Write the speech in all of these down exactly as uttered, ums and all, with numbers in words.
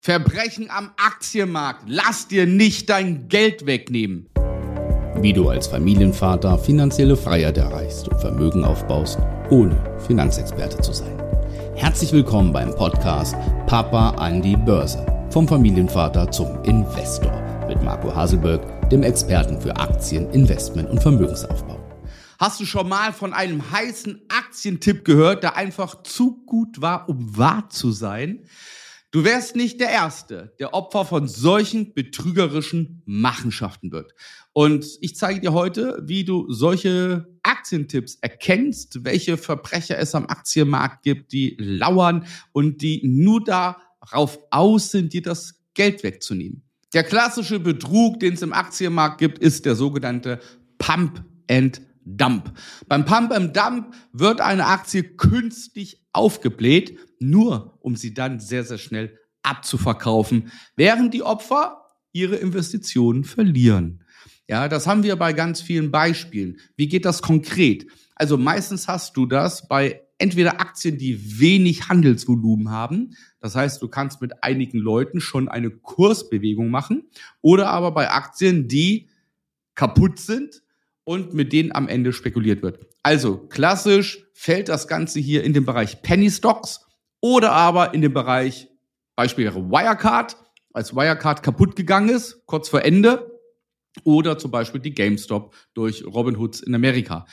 Verbrechen am Aktienmarkt. Lass dir nicht dein Geld wegnehmen. Wie du als Familienvater finanzielle Freiheit erreichst und Vermögen aufbaust, ohne Finanzexperte zu sein. Herzlich willkommen beim Podcast Papa an die Börse. Vom Familienvater zum Investor mit Marco Haselberg, dem Experten für Aktien, Investment und Vermögensaufbau. Hast du schon mal von einem heißen Aktientipp gehört, der einfach zu gut war, um wahr zu sein? Du wärst nicht der Erste, der Opfer von solchen betrügerischen Machenschaften wird. Und ich zeige dir heute, wie du solche Aktientipps erkennst, welche Verbrecher es am Aktienmarkt gibt, die lauern und die nur darauf aus sind, dir das Geld wegzunehmen. Der klassische Betrug, den es im Aktienmarkt gibt, ist der sogenannte Pump and Dump. Beim Pump and Dump wird eine Aktie künstlich aufgebläht, nur um sie dann sehr, sehr schnell abzuverkaufen, während die Opfer ihre Investitionen verlieren. Ja, das haben wir bei ganz vielen Beispielen. Wie geht das konkret? Also meistens hast du das bei entweder Aktien, die wenig Handelsvolumen haben, das heißt, du kannst mit einigen Leuten schon eine Kursbewegung machen, oder aber bei Aktien, die kaputt sind und mit denen am Ende spekuliert wird. Also klassisch fällt das Ganze hier in den Bereich Penny Stocks oder aber in den Bereich beispielsweise Wirecard, als Wirecard kaputt gegangen ist, kurz vor Ende, oder zum Beispiel die GameStop durch Robinhood in Amerika.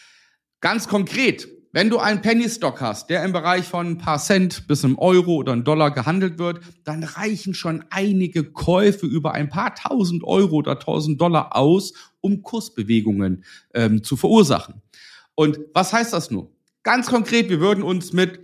Ganz konkret, wenn du einen Penny Stock hast, der im Bereich von ein paar Cent bis einem Euro oder einem Dollar gehandelt wird, dann reichen schon einige Käufe über ein paar tausend Euro oder tausend Dollar aus, um Kursbewegungen ähm, zu verursachen. Und was heißt das nun? Ganz konkret, wir würden uns mit,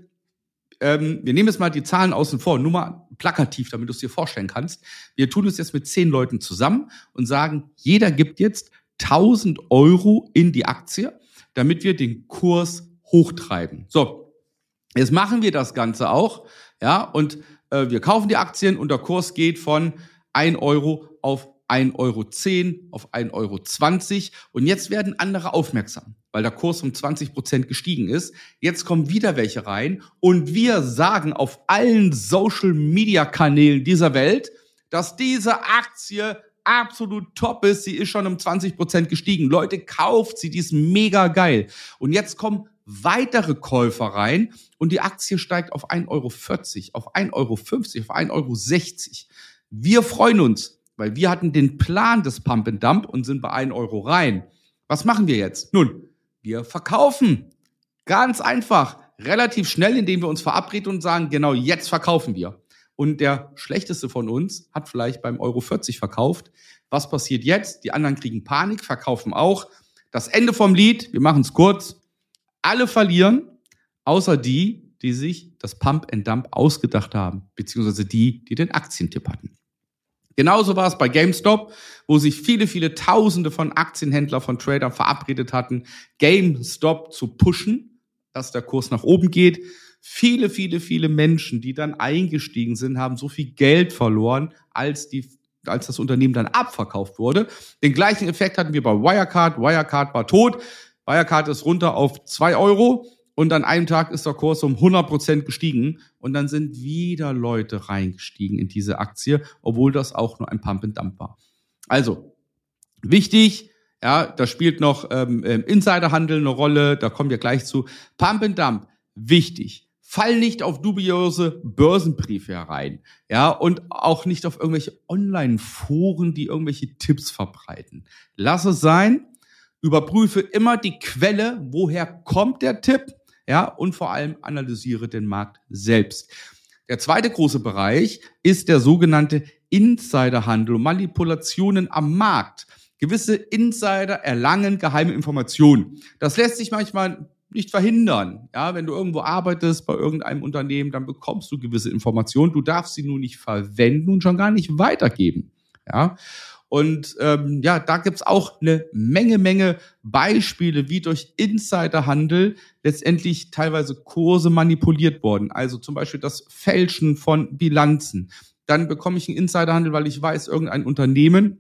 ähm, wir nehmen jetzt mal die Zahlen außen vor, nur mal plakativ, damit du es dir vorstellen kannst. Wir tun es jetzt mit zehn Leuten zusammen und sagen, jeder gibt jetzt tausend Euro in die Aktie, damit wir den Kurs hochtreiben. So, jetzt machen wir das Ganze auch, ja, und äh, wir kaufen die Aktien und der Kurs geht von ein Euro auf ein Euro zehn, auf ein Euro zwanzig und jetzt werden andere aufmerksam, weil der Kurs um zwanzig Prozent gestiegen ist. Jetzt kommen wieder welche rein und wir sagen auf allen Social-Media-Kanälen dieser Welt, dass diese Aktie absolut top ist. Sie ist schon um zwanzig Prozent gestiegen. Leute, kauft sie, die ist mega geil. Und jetzt kommen weitere Käufer rein und die Aktie steigt auf ein Euro vierzig, auf ein Euro fünfzig, auf ein Euro sechzig. Wir freuen uns, weil wir hatten den Plan des Pump and Dump und sind bei ein Euro rein. Was machen wir jetzt? Nun, wir verkaufen. Ganz einfach, relativ schnell, indem wir uns verabreden und sagen, genau jetzt verkaufen wir. Und der Schlechteste von uns hat vielleicht beim Euro vierzig verkauft. Was passiert jetzt? Die anderen kriegen Panik, verkaufen auch. Das Ende vom Lied, wir machen es kurz. Alle verlieren, außer die, die sich das Pump and Dump ausgedacht haben, beziehungsweise die, die den Aktientipp hatten. Genauso war es bei GameStop, wo sich viele, viele Tausende von Aktienhändlern, von Tradern verabredet hatten, GameStop zu pushen, dass der Kurs nach oben geht. Viele, viele, viele Menschen, die dann eingestiegen sind, haben so viel Geld verloren, als die, als das Unternehmen dann abverkauft wurde. Den gleichen Effekt hatten wir bei Wirecard. Wirecard war tot. Wirecard ist runter auf zwei Euro und an einem Tag ist der Kurs um hundert Prozent gestiegen und dann sind wieder Leute reingestiegen in diese Aktie, obwohl das auch nur ein Pump and Dump war. Also, wichtig, ja, da spielt noch ähm, Insiderhandel eine Rolle, da kommen wir gleich zu. Pump and Dump, wichtig. Fall nicht auf dubiose Börsenbriefe herein, ja, und auch nicht auf irgendwelche Online-Foren, die irgendwelche Tipps verbreiten. Lass es sein. Überprüfe immer die Quelle, woher kommt der Tipp, ja, und vor allem analysiere den Markt selbst. Der zweite große Bereich ist der sogenannte Insiderhandel und Manipulationen am Markt. Gewisse Insider erlangen geheime Informationen. Das lässt sich manchmal nicht verhindern. Ja, wenn du irgendwo arbeitest bei irgendeinem Unternehmen, dann bekommst du gewisse Informationen. Du darfst sie nur nicht verwenden und schon gar nicht weitergeben. Ja. Und ähm, ja, da gibt's auch eine Menge, Menge Beispiele, wie durch Insiderhandel letztendlich teilweise Kurse manipuliert wurden. Also zum Beispiel das Fälschen von Bilanzen. Dann bekomme ich einen Insiderhandel, weil ich weiß, irgendein Unternehmen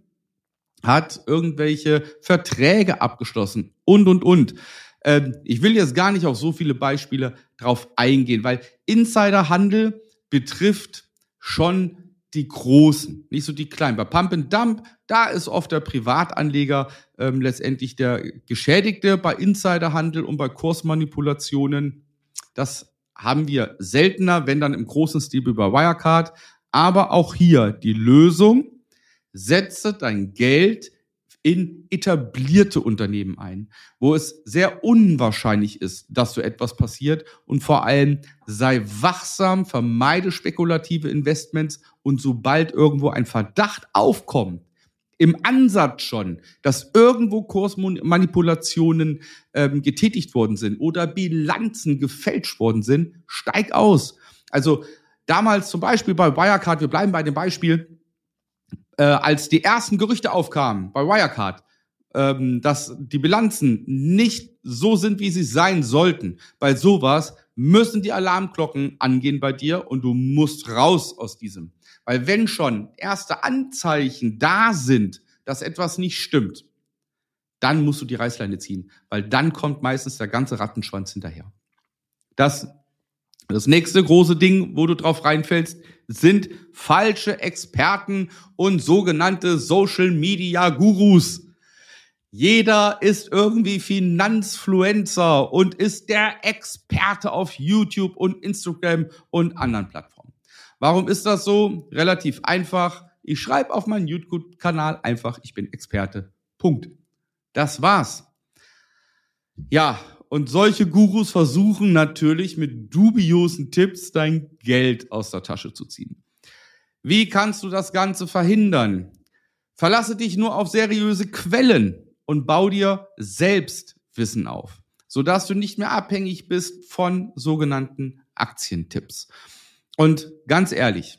hat irgendwelche Verträge abgeschlossen und, und, und. Ähm, ich will jetzt gar nicht auf so viele Beispiele drauf eingehen, weil Insiderhandel betrifft schon die Großen, nicht so die Kleinen. Bei Pump and Dump, da ist oft der Privatanleger ähm, letztendlich der Geschädigte. Bei Insiderhandel und bei Kursmanipulationen, das haben wir seltener, wenn dann im großen Stil über Wirecard. Aber auch hier die Lösung: Setze dein Geld in etablierte Unternehmen ein, wo es sehr unwahrscheinlich ist, dass so etwas passiert, und vor allem sei wachsam, vermeide spekulative Investments, und sobald irgendwo ein Verdacht aufkommt, im Ansatz schon, dass irgendwo Kursmanipulationen ähm, getätigt worden sind oder Bilanzen gefälscht worden sind, steig aus. Also damals zum Beispiel bei Wirecard, wir bleiben bei dem Beispiel, Äh, als die ersten Gerüchte aufkamen bei Wirecard, ähm, dass die Bilanzen nicht so sind, wie sie sein sollten, bei sowas müssen die Alarmglocken angehen bei dir und du musst raus aus diesem. Weil wenn schon erste Anzeichen da sind, dass etwas nicht stimmt, dann musst du die Reißleine ziehen, weil dann kommt meistens der ganze Rattenschwanz hinterher. Das Das nächste große Ding, wo du drauf reinfällst, sind falsche Experten und sogenannte Social-Media-Gurus. Jeder ist irgendwie Finanzfluencer und ist der Experte auf YouTube und Instagram und anderen Plattformen. Warum ist das so? Relativ einfach. Ich schreibe auf meinen YouTube-Kanal einfach, ich bin Experte. Punkt. Das war's. Ja, und solche Gurus versuchen natürlich mit dubiosen Tipps dein Geld aus der Tasche zu ziehen. Wie kannst du das Ganze verhindern? Verlasse dich nur auf seriöse Quellen und bau dir selbst Wissen auf, sodass du nicht mehr abhängig bist von sogenannten Aktientipps. Und ganz ehrlich,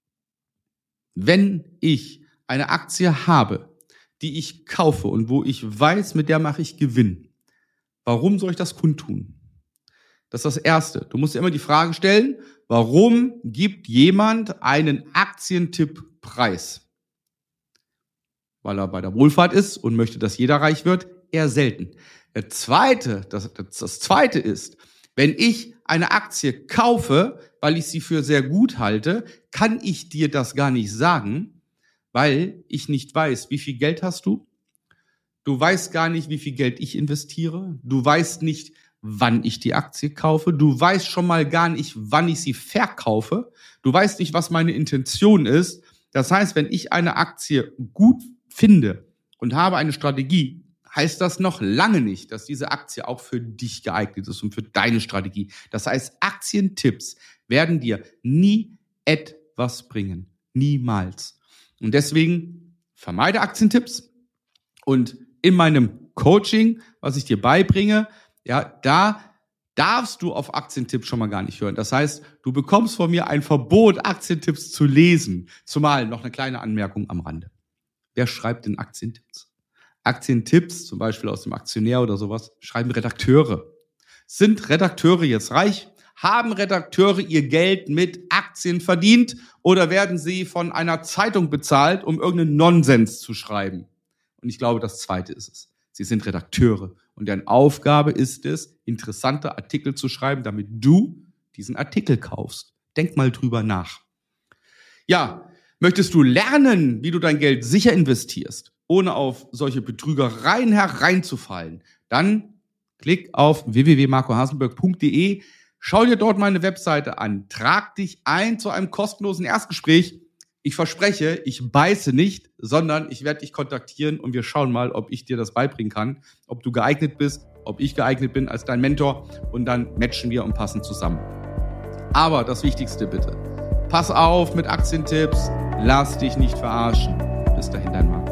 wenn ich eine Aktie habe, die ich kaufe und wo ich weiß, mit der mache ich Gewinn, warum soll ich das kundtun? Das ist das Erste. Du musst dir immer die Frage stellen, warum gibt jemand einen Aktientipp preis? Weil er bei der Wohlfahrt ist und möchte, dass jeder reich wird? Eher selten. Der zweite, das, das zweite ist, wenn ich eine Aktie kaufe, weil ich sie für sehr gut halte, kann ich dir das gar nicht sagen, weil ich nicht weiß, wie viel Geld hast du? Du weißt gar nicht, wie viel Geld ich investiere. Du weißt nicht, wann ich die Aktie kaufe. Du weißt schon mal gar nicht, wann ich sie verkaufe. Du weißt nicht, was meine Intention ist. Das heißt, wenn ich eine Aktie gut finde und habe eine Strategie, heißt das noch lange nicht, dass diese Aktie auch für dich geeignet ist und für deine Strategie. Das heißt, Aktientipps werden dir nie etwas bringen. Niemals. Und deswegen vermeide Aktientipps. Und in meinem Coaching, was ich dir beibringe, ja, da darfst du auf Aktientipps schon mal gar nicht hören. Das heißt, du bekommst von mir ein Verbot, Aktientipps zu lesen. Zumal noch eine kleine Anmerkung am Rande. Wer schreibt denn Aktientipps? Aktientipps, zum Beispiel aus dem Aktionär oder sowas, schreiben Redakteure. Sind Redakteure jetzt reich? Haben Redakteure ihr Geld mit Aktien verdient oder werden sie von einer Zeitung bezahlt, um irgendeinen Nonsens zu schreiben? Und ich glaube, das Zweite ist es. Sie sind Redakteure und deren Aufgabe ist es, interessante Artikel zu schreiben, damit du diesen Artikel kaufst. Denk mal drüber nach. Ja, möchtest du lernen, wie du dein Geld sicher investierst, ohne auf solche Betrügereien hereinzufallen, dann klick auf w w w punkt marco haselberg punkt d e, schau dir dort meine Webseite an, trag dich ein zu einem kostenlosen Erstgespräch. Ich verspreche, ich beiße nicht, sondern ich werde dich kontaktieren und wir schauen mal, ob ich dir das beibringen kann, ob du geeignet bist, ob ich geeignet bin als dein Mentor, und dann matchen wir und passen zusammen. Aber das Wichtigste bitte, pass auf mit Aktientipps, lass dich nicht verarschen. Bis dahin, dein Marco.